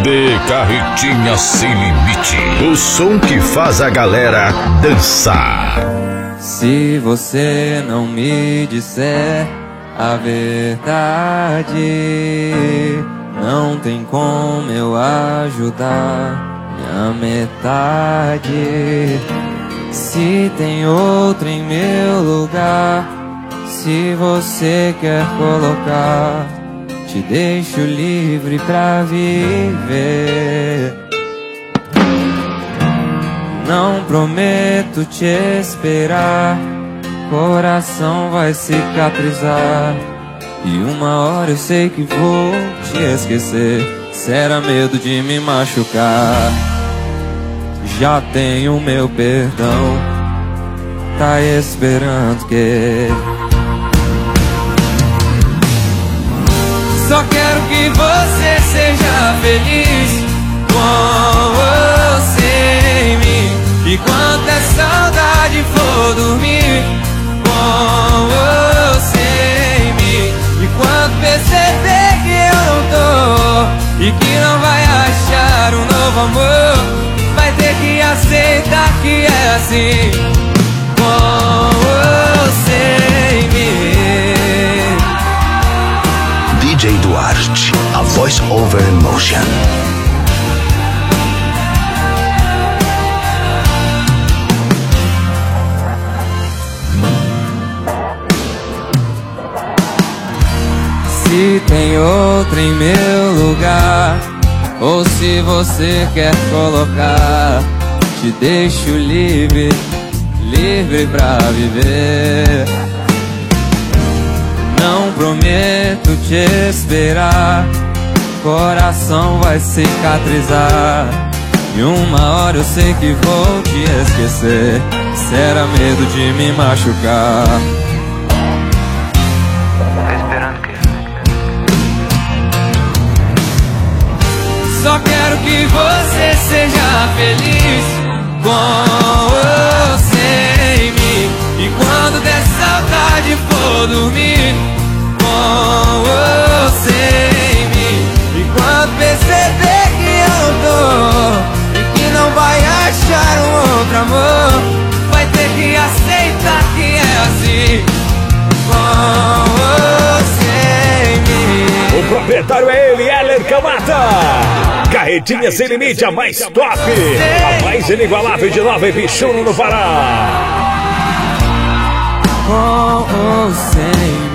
CD Carretinha Sem Limite. O som que faz a galera dançar. Se você não me disser a verdade, não tem como eu ajudar minha metade. Se tem outro em meu lugar, se você quer colocar, te deixo livre pra viver. Não prometo te esperar, coração vai cicatrizar, e uma hora eu sei que vou te esquecer. Será medo de me machucar, já tenho meu perdão, tá esperando que... Só quero que você seja feliz com você em mim. E quando a saudade for dormir com você em mim, e quando perceber que eu não tô e que não vai achar um novo amor, vai ter que aceitar que é assim com você em mim. DJ Duarte, a voice over emotion. Se tem outro em meu lugar, ou se você quer colocar, te deixo livre, livre pra viver. Não prometo te esperar, coração vai cicatrizar, e uma hora eu sei que vou te esquecer. Será medo de me machucar. Só quero que você seja feliz com você em mim. E quando der saudade for dormir com você em mim, e quando perceber que eu não tô e que não vai achar um outro amor, vai ter que aceitar que é assim com você em mim. O proprietário é ele, Heller Camata. Carretinha Sem Limite, a mais top, a mais inigualável de Nova Ibiúna, no Pará. Com ou sem